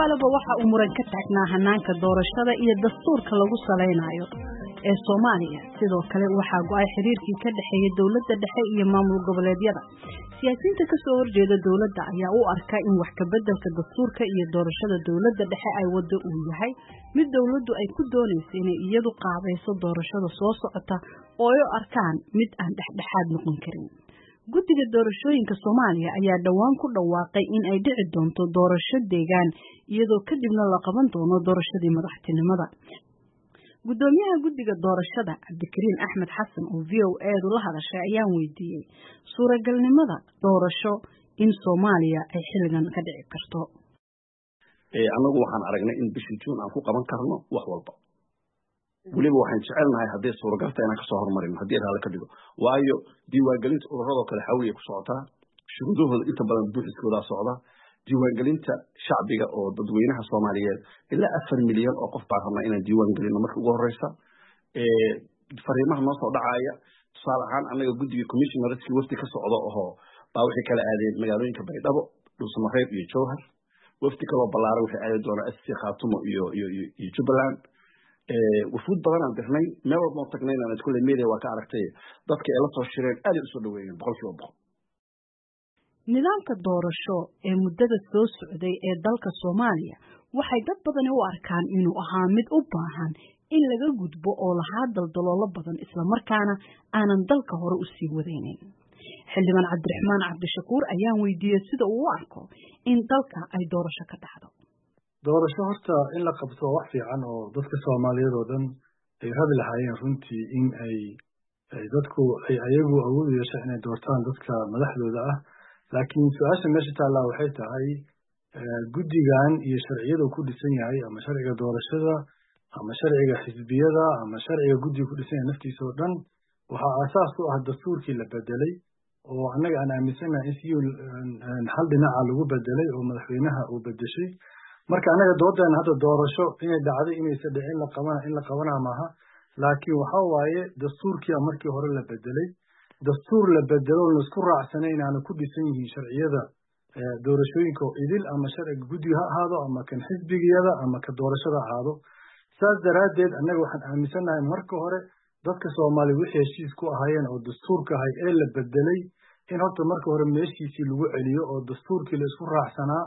dhawaalaba waxa uu muran ka taagnaa hanaanka doorashada iyo dastuurka lagu saleynayo ee Soomaaliya sidoo kale waxa go'ay xiriirkii ka dhaxeeyay dawladda dhexe iyo maamul goboleedyada siyaasiyiinta ka soo horjeeda dawladda ayaa u arka in wax ka beddelka dastuurka iyo doorashada dawladda dhexe ay wado uu yahay mid dawladdu ay ku doonayso inay iyadu qaabayso doorashada soo socota oo ay arkaan mid aan dhexdhexaad noqon karin guddiga doorashooyinka Soomaaliya ayaa dhawaan ku dhawaaqay in ay dhici doonto doorasho deegaan iyadoo kadibna la qaban doono doorashadii madaxtinimada gudoomiyaha guddiga doorashada Cabdikariin Axmed Xasan oo VOA la hadashay ayaan weydiiyay suuragalnimada doorasho in Soomaaliya ay xilligan ka dhici karto anagu waxaan aragnay in bishii Juun aan ku qaban karno wax walba waliba waxaan jecelnahay haddii suuragal tahay inaan ka soo hormarin haddii raali ka dhigo waayo diiwaangelinta ururada kale xawiye ku socotaa shuruudahooda inta badan buuxiskooda socda diiwaangelinta shacbiga oo dadweynaha Soomaaliyeed ilaa 4 milyan oo qof baa rabnaa inaan diiwaan gelino marka ugu horeysa fariimaha noo soo dhacaya tusaale ahaan anaga guddiga commissionerskii wafdi ka socda oo baa wixii kala aadeen magaalooyinka Baydhabo Dhuusamareeb iyo Jowhar wafdi kaloo ballaaran waxay aadi doonaa SC Khaatumo iyo Jubbaland wufuud badan aan dirnay meel walba tagnayna aan isku leeyahay waa ka aragtay dadka ay la soo shireen aad u soo dhaweeyeen boqolkiiba nidaamka doorasho ee muddada soo socday ee dalka Soomaaliya waxay dad badan u arkaan inuu ahaa mid u baahan in laga gudbo oo lahaa daldaloolo badan isla markaana aanan dalka hore u sii wadaynin xildhibaan Cabdiraxmaan Cabdishakuur ayaan weydiiyay sida uu u arko in dalka ay doorasho ka dhacdo doorasho horta in la qabto wax fiican oo dadka Soomaaliyeed oo dhan ay rabi lahaayeen runtii in ay dadku ay ayagu awood u yeeshaan inay doortaan dadka madaxdooda ah laakiin su'aasha meesha taala waxay tahay guddigan iyo sharciyadu ku dhisan yahay ama sharciga doorashada ama sharciga xisbiyada ama sharciga guddiga ku dhisan yahay naftiisa oo dhan waxa asaas u ah dastuurkii la bedelay oo annaga aan aaminsanahay in si hal dhinaca lagu bedelay oo madaxweynaha uu bedeshay marka anaga doodaan hadda doorasho inay dhacday inaysan dhicin in la qabanaa maaha laakiin waxa waaye dastuurkii markii hore la bedelay dastuur la bedelo la isku raacsanayn aan ku dhisan yihiin sharciyada doorashooyinka oo idil ama sharciga guddiga ha ahaado ama kan xisbigiyada ama ka doorashada ahaado saas daraadeed anaga waxaan aaminsanahay marka hore dadka Soomaali wixii heshiis ku ahaayeen oo dastuurka ahay ee la bedelay in horta marka hore meeshiisii lagu celiyo oo dastuurkii la isku raacsanaa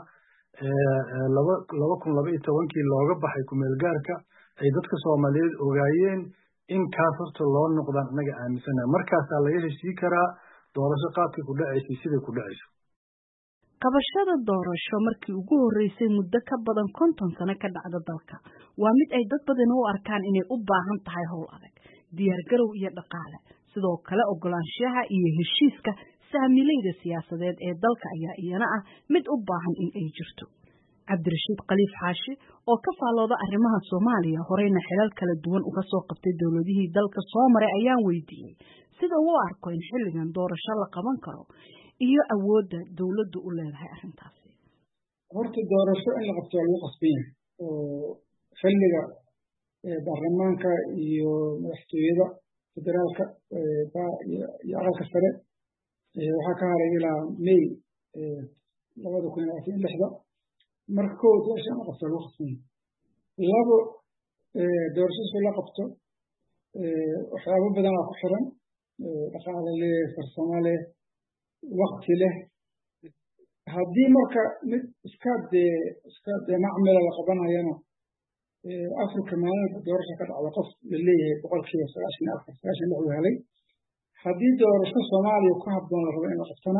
2012 looga baxay kumeel gaarka ay dadka Soomaaliyeed ogaayeen in kaas horta loo noqdaan anaga aaminsanahay markaas laga heshii karaa doorasho qaabkii ku dhacaysay sidii ku dhacayso qabashada doorasho markii ugu horeysay muddo ka badan 50 sano ka dhacda dalka waa mid ay dad badan u arkaan inay u baahan tahay howl adag diyaar garow iyo dhaqaale sidoo kale ogolaanshaha iyo heshiiska saamilayda siyaasadeed ee dalka ayaa iyana ah mid u baahan in ay jirto Cabdirashiid Khaliif Xaashi oo ka faalooda arrimaha Soomaaliya horeyna xilal kala duwan uga soo qabtay dawladihii dalka soo maray ayaan weydiiyay sida uu arko in xilligan doorasho la qaban karo iyo awoodda dawladdu u leedahay arrintaasi horta doorasho in la qabto lagu qasbay oo xilliga baarlamaanka iyo madaxtooyada federaalka iyo aqalka sare waxaa ka haray ilaa May 2026 marka kood doorasho la qabto lagu qasbay labo doorasho la qabto waxyaabo badan oo ku xiran dhaqaale leh farsamo leh waqti leh haddii marka mid iska macmil la qabanayana Afrika maalin doorasho ka dhacdo qof la leeyahay boqolkiiba 94 uu helay haddii doorasho Soomaaliya ku habboon la rabo in la qabtana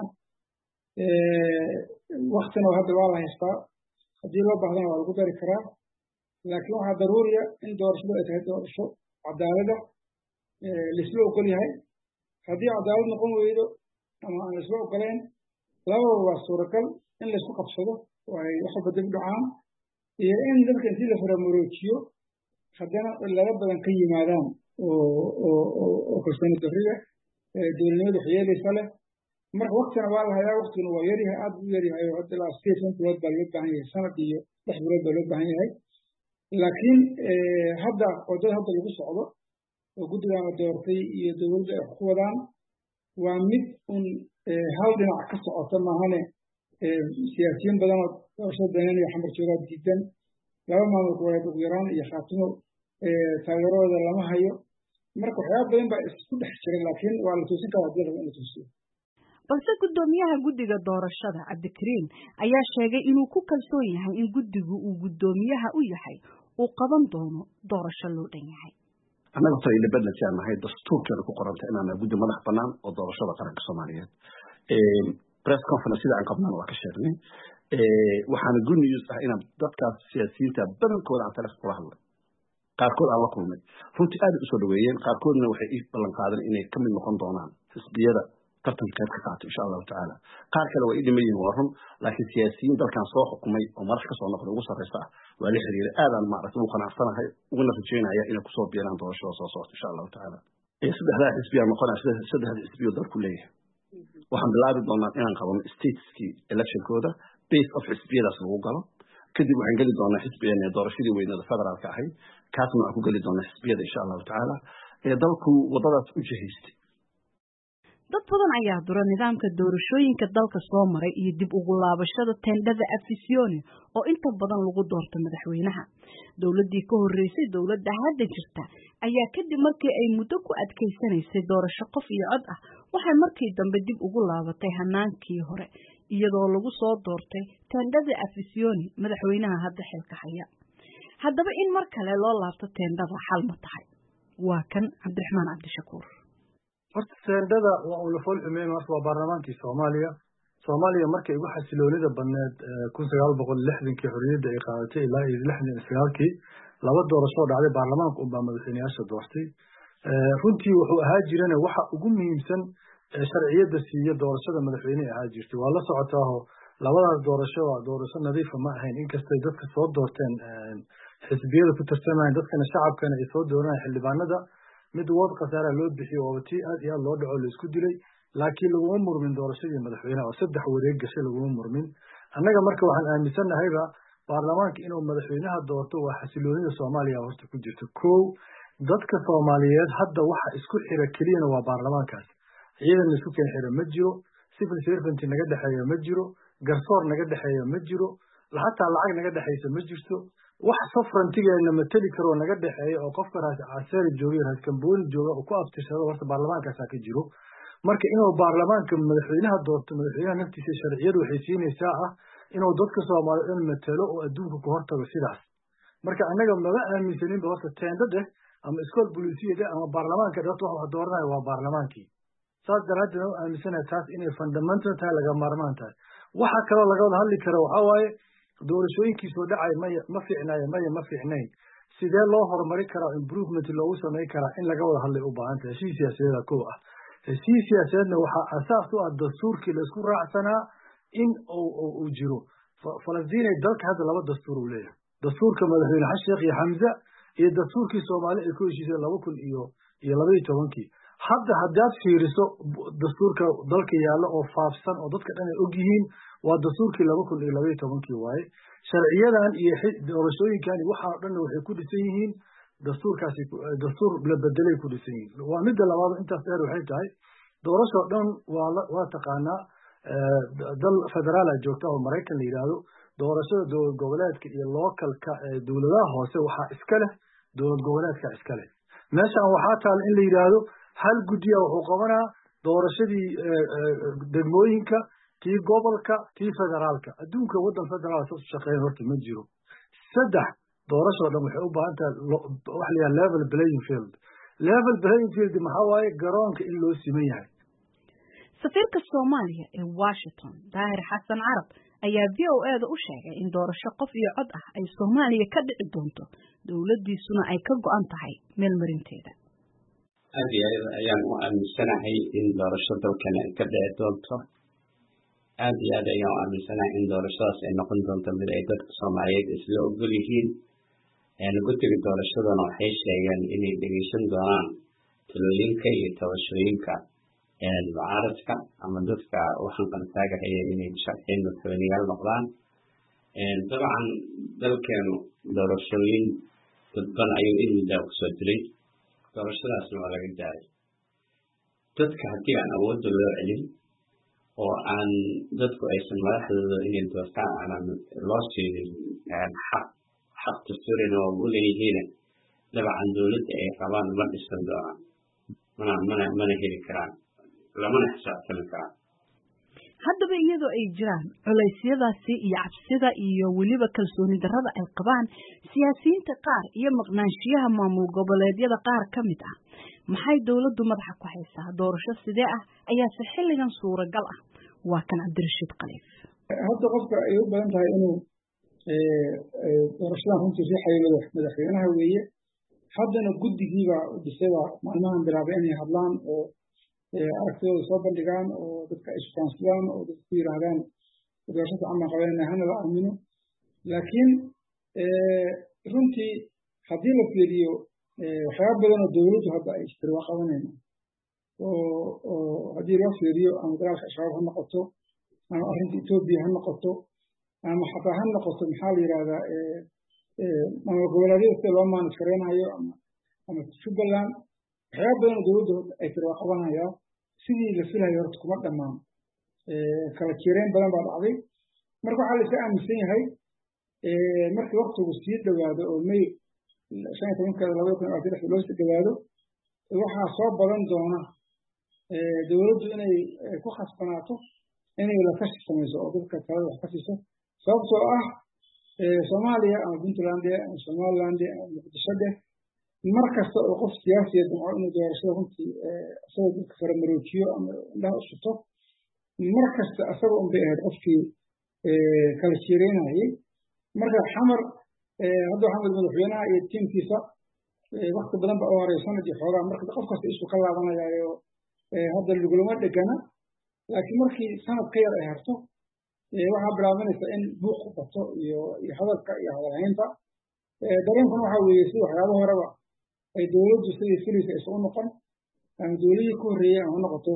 waqtina hadda waa la haystaa haddii loo baahdana waa lagu dari karaa laakiin waxaa daruuriya in doorashadu ay tahay doorasho cadaalad ah lisla ogol yahay haddii cadaalad noqon weydo ama aan lisla ogoleen labada waa suuragal in la isku qabsado oo ay wax walba dib dhacaan iyo in dadka intii la faramoroojiyo haddana laga badan ka yimaadaan oo kalsooni darriya dowladnimada waxyeelaysa leh marka waqtina waa la hayaa waqtiguna waa yaryahay aad u yaryahay oo hadda ilaa 8 bilood baa loo baahan yahay sanad iyo 6 bilood baa loo baahan yahay laakiin hadda wadada hadda lagu socdo oo guddiga doortay iyo dawladda ay ku wadaan waa mid hal dhinac ka socota maahane siyaasiyiin badan oo doorashada beenaaniya xamar joogaa diidan laba maamul goboleed ugu yaraan iyo khaatimo taageeradooda lama hayo marka waxyaaba badan baa isku dhex jira laakiin waa la toosin karaa haddii rabo in la toosiyo balse guddoomiyaha guddiga doorashada cabdikariin ayaa sheegay inuu ku kalsoon yahay in guddigu uu guddoomiyaha u yahay uu qaban doono doorasho loo dhan yahay annaga horta independence aan nahay dastuurkeena ku qoranta inaan nahay guddi madax bannaan oo doorashada qaranka soomaaliyeed press conference sida aan qabnaan waa ka sheegnay waxaana good news ah inaan dadkaas siyaasiyiinta badankooda aan taleefon kula hadlay qaarkood aan la kulmay runtii aad usoo dhaweeyeen qaarkoodna waxay ii ballan qaadeen inay ka mid noqon doonaan xisbiyada tartanka qayb ka qaata insha allahu tacaala qaar kale waa ii dhiman yihiin waa run laakiin siyaasiyiin dalkan soo xukumay oo madax kasoo noqday ugu sarreysa ah waa la xiriiray aadaan maaragtay ugu qanacsanahay uguna rajeynaya inay kusoo biiraan doorashada soo socota insha allahu tacaala saddexdaa xisbiyaa noqonaya saddexda xisbiyo dalku leeyahay waxaan bilaabi doonaa inaan qabano stateskii electionkooda base of xisbiyadaas lagu galo kadib waxaan geli doonaa xisbigeena doorashadii weynada federaalka ahayd kaasna waxaan ku geli doonaa xisbiyada insha allahu tacaala dalku wadadaas u jihaystay dad badan ayaa dura nidaamka doorashooyinka dalka soo maray iyo dib ugu laabashada teendhada afisyooni oo inta badan lagu doorto madaxweynaha dowladdii ka horreysay dowladda hadda jirta ayaa kadib markii ay muddo ku adkaysanaysay doorasho qof iyo cod ah waxay markii dambe dib ugu laabatay hanaankii hore iyadoo lagu soo doortay teendhada afisyooni madaxweynaha hadda xilka haya haddaba in mar kale loo laabto teendhada xal ma tahay waa kan cabdiraxmaan cabdishakuur horta teendhada waa uu la fool xumeyn horta waa baarlamaankii soomaaliya markay ugu xasiloonida badneed 1960kii xorriyadda ay qaadatay ilaa 1969kii laba doorashoo dhacday baarlamaanka unbaa madaxweyneyaasha doortay runtii wuxuu ahaa jirana waxa ugu muhiimsan sharciyadda siiya doorashada madaxweyne ahaa jirtay waa la socotaaho labadaas doorasho waa doorasho nadiifa ma ahayn inkastay dadka soo doorteen xisbiyada ku tartamayeen dadkana shacabkana ay soo dooranayeen xildhibaanada mid wood khasaara loo bixiyo oo tii aad iyo aad loo dhaco la isku dilay laakiin laguma murmin doorashadii madaxweynaha oo 3 wareeg gashay laguma murmin annaga marka waxaan aaminsannahayba baarlamaanka inuu madaxweynaha doorto waa xasiloonida Soomaaliya horta ku jirta dadka Soomaaliyeed hadda waxa isku xira keliyana waa baarlamaankaas ciidan isku keen xira ma jiro civil servant naga dhaxeeyo ma jiro garsoor naga dhaxeeyo ma jiro hatta lacag naga dhaxayso ma jirto wax safrantigeena ma tali karo naga dhaxeeyo oo qofka raas caasari joogay raas kambooni jooga oo ku aftirsado horta baarlamaankaas ka jiro marka inuu baarlamaanka madaxweynaha doorto madaxweynaha naftiisa sharciyadu waxay siinaysaa inuu dadka Soomaaliyeed matalo oo adduunka ku hortago sidaas marka anaga ma aaminsanin horta teendada ama iskool booliisiyada ama baarlamaanka dadka wax dooranaya waa baarlamaankii saas daraadeed oo aaminsanahay taas inay fundamental tahay laga maarmaan tahay waxa kale laga wada hadli karo waxa waaye doorashooyinkii soo dhacay ma fiicnayn sidee loo horumari karaa improvement loogu sameyn karaa in laga wada hadlay u baahan tahay siyaasadda siyaasadna waxa asaas u ah dastuurkii la isku raacsanaa in uu jiro Falastiin ay dalka hadda laba dastuur u leeyahay dastuurka madaxweyne Xasan Sheekh iyo Xamza iyo dastuurkii Soomaaliya ee ku heshiisay 2012 hadda haddaad fiiriso dastuurka dalka yaalla oo faafsan oo dadka dhan ay og yihiin waa dastuurkii 2012 waaye sharciyadan iyo doorashooyinkan waxa dhan waxay ku dhisan yihiin dastuurkaasi dastuur la bedelay ku dhisan yihiin waa mid labaad intaas dheer waxay tahay doorasho dhan waa taqaanaa dal federaal ah joogta oo Mareykan la yiraahdo doorashada dowlad goboleedka iyo localka dowladaha hoose waxa iska leh dowlad goboleedka iska leh meeshan waxa taal in la yiraahdo hal guddiya wuxuu qabanaa doorashadii degmooyinka tii gobolka tii federaalka adduunka wadan federaal soo shaqeyn horta ma jiro saddex doorasho dhan waxay u baahan tahay wax la yiraahdo level playing field maxaa waaye garoonka in loo siman yahay safiirka Soomaaliya ee Washington Daahir Xasan Carab ayaa VOA-da u sheegay in doorasho qof iyo cod ah ay Soomaaliya ka dhici doonto dawladdiisuna ay ka go'an tahay meel marinteeda ayaan u aaminsanahay in doorasho dalkan ay ka dhici doonto aad iyo aad ayaan u aaminsanahay in doorashadaas ay noqon doonto mid ay dadka Soomaaliyeed isla ogol yihiin guddiga doorashadana waxay sheegeen inay dhegeysan doonaan talooyinka iyo tabashooyinka mucaaradka ama dadka waxaan qartaagahaya inay sharciin madaxweyneyaal noqdaan dabcan dalkeenu doorashooyin dadban ayuu in muddaa kusoo diray doorashadaasna waa laga daaray dadka haddii aan awoodda loo celin oo aan dadku aysan madaxdooda inay doortaan aanan loo siinin xaq dastuurin oo u leeyihiin dabcan dowladda ay qabaan ma dhisan doonaan mana heli karaan lamana xisaabtami karaan. haddaba iyadoo ay jiraan culeysyadaasi iyo cabsida iyo weliba kalsooni darrada ay qabaan siyaasiyiinta qaar iyo maqnaanshiyaha maamul goboleedyada qaar ka mid ah maxay dowladdu madaxa ku haysaa doorasho sidee ah ayaase xilligan suuragal ah waa kan Cabdirashiid Khaliif. hadda qofka ay u badan tahay inuu doorashadan runtii riixayo madaxweynaha weeye haddana guddigiiba dhisada maalmahan bilaabay inay hadlaan oo aragtidooda soo bandhigaan oo dadka ay isfahansadaan oo dadku yidhaahdaan doorasho fiican baan qabanayna hana la aamino laakiin runtii haddii la fiiriyo waxyaaba badan oo dowladdu hadda ay istiri waa qabanayna oo haddii loo fiiriyo ama dagaalka al-shabaab ha noqoto ama arrinta Ethiopia ha noqoto ama xataa ha noqoto maxaa la yidhahdaa maamul goboleedyada sida loo maanis kareynayo ama Jubbaland waxyaaba badan oo dowladdu ay tiri waa qabanayaa sidii la filayo horta kuma dhammaan kala jireyn badan baa dhacday marka waxaa la iska aaminsan yahay markii waqtigu sii dhowaado oo May 15 loo sii dhowaado waxaa soo badan doona dowladdu inay ku khasbanaato inay la tashi samayso oo dadka talada wax ka siiso sababtoo ah Soomaaliya ama Puntland ama Somaliland ama Muqdisho mar kasta oo qof siyaasiyeed oo inuu doorashada runtii asagoo dadka faramaroojiyo ama indhaha u shito mar kasta asagoo un bay ahayd qofkii kala jireynayay marka xamar hadda waxaa madaxweynaha iyo tiimkiisa waqti badan baa u horay sanad iyo xoogaa marka qof kasta isu ka laabanayaayo hadda lagulama dhegana laakiin markii sanad ka yar ay harto waxaa bilaabanaysa in buuq bato iyo hadalka iyo hadalhaynta dareenkuna waxaa weeye si waxyaaba horeba ay dowladdu sidii filaysa aysan u noqon ama dowladihii ku horreeyey ama ha noqoto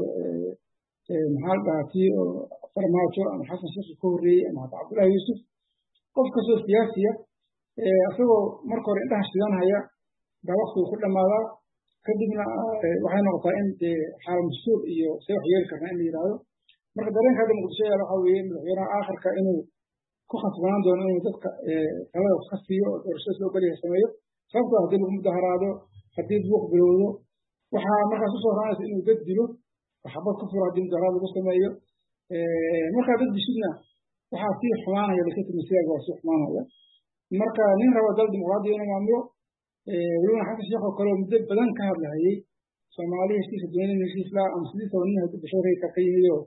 maxaa la dhahaa tii oo farmaajo ama xasan sheekh ka horreeyey ama hata cabdullaahi yuusuf qof kastoo siyaasiya isagoo marka hore indhaha shidanhaya baa waqtigu ku dhammaadaa kadibna waxay noqotaa in xaal mas-uul iyo see wax yeeli karnaa in la yidhaahdo marka dareenka hadda muqdisho yaala waxaa weeye madaxweynaha aakhirka inuu ku khasbanaan doono inuu dadka talada wax ka siiyo oo doorashada loo geliya sameeyo sababtoo haddii lagu mudaharaado haddii buuq bilowdo waxaa markaas usoo raanaysa inuu dad dilo oo xabad ku furo haddii mudaharaad lagu sameeyo markaa dad dishidna waxaa sii xumaanaya legitimasiyaga waa sii xumaanaya marka nin raba dal dimuqraadiya inuu maamulo welibana xasan sheekh oo kale oo muddo badan ka hadlahayay Soomaali heshiisa doonayna heshiis laa ama sidii sababnina haddii basharayka ka yimid oo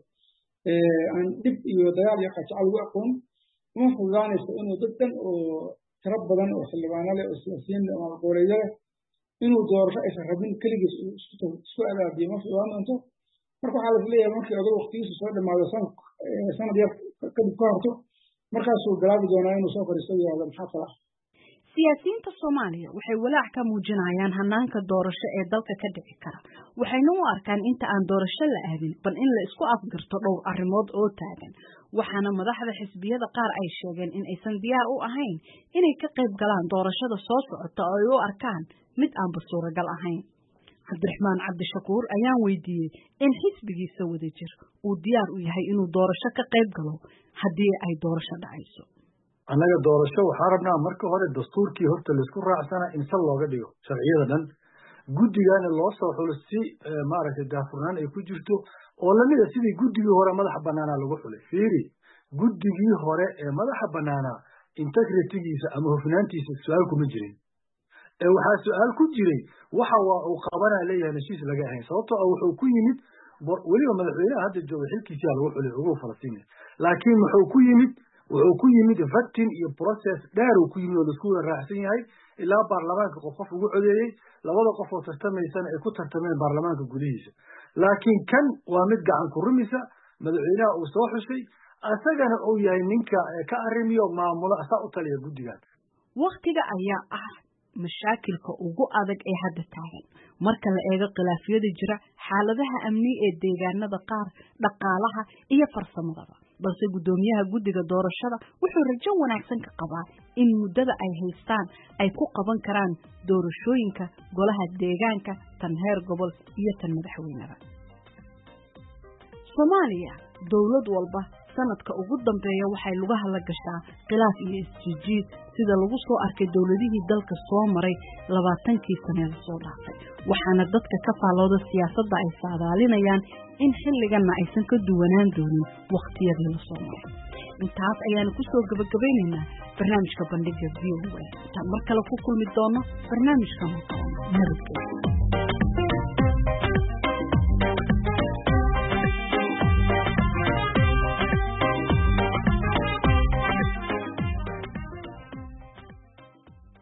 aan dhib iyo dagaal iyo qajacal ugu aqoon uma fududaanayso inuu dad dhan oo tiro badan oo xildhibaano leh oo siyaasiyiin ama goboleedyo leh inuu doorasho aysan rabin keligiis isku abaabiyey ma fududaan doonto marka waxaa la leeyahay markii oday waqtigiisu soo dhammaado sanad yar kadib ka horto markaasuu bilaabi doonaa inuu soo fadhiisto iyo yidhahdo maxaa kala ah siyaasiyiinta Soomaaliya waxay walaac ka muujinayaan hanaanka doorasho ee dalka ka dhici kara waxayna u arkaan inta aan doorasho la aadin bal in la isku afgarto dhowr arrimood oo taagan waxaana madaxda xisbiyada qaar ay sheegeen in aysan diyaar u ahayn inay ka qayb galaan doorashada soo socota oo ay u arkaan mid aan suuragal ahayn Cabdiraxmaan Cabdishakuur ayaan weydiiyey in xisbigiisa wadajir uu diyaar u yahay inuu doorasho ka qayb galo haddii ay doorasho dhacayso annaga doorasho waxaa rabnaa marka hore dastuurkii horta laisku raacsana in sal looga dhigo sharciyada dhan guddigana loo soo xulo si maaragtay daafurnaan ay ku jirto oo lamida sidii guddigii hore madaxa bannaanaa lagu xulay fiiri guddigii hore ee madaxa bannaanaa integritigiisa ama hufnaantiisa su-aal kuma jirin waxaa su-aal ku jiray waxa waa uu qabanaa leeyahay heshiis laga ahayn sababtoo ah wuxuu ku yimid weliba madaxweynaha hadda jooga xilkiisiyaa lagu xulay ugu Falastiin laakiin wuxuu ku yimid vatin iyo process dheer uu ku yimid oo laisku wada raacsan yahay ilaa baarlamaanka qof ugu codeeyey labada qof oo tartamaysana ay ku tartameen baarlamaanka gudihiisa laakiin kan waa mid gacan ku rumisa madaxweynaha uu soo xushay asagana uu yahay ninka ka arrimiyo maamulo asaa u taliya guddigan waqtiga ayaa ah mashaakilka ugu adag ee hadda taagan marka la eego khilaafyada jira xaaladaha amni ee deegaanada qaar dhaqaalaha iyo farsamada balse gudoomiyaha guddiga doorashada wuxuu rajo wanaagsan ka qabaa in muddada ay haystaan ay ku qaban karaan doorashooyinka golaha deegaanka tan heer gobol iyo tan madaxweynada Soomaaliya dawlad walba sanadka ugu dambeeya waxay lugaha la gashaa khilaaf iyo isjiid sida lagu soo arkay dawladihii dalka soo maray 20kii sano soo dhaafay waxaana dadka ka faalooda siyaasadda ay saadaalinayaan in xilligana aysan ka duwanaan doonin waqtiyadii la soo maray intaas ayaan ku soo gabagabaynaynaa barnaamijka bandhigga VOA mar kale ku kulmi doono barnaamijka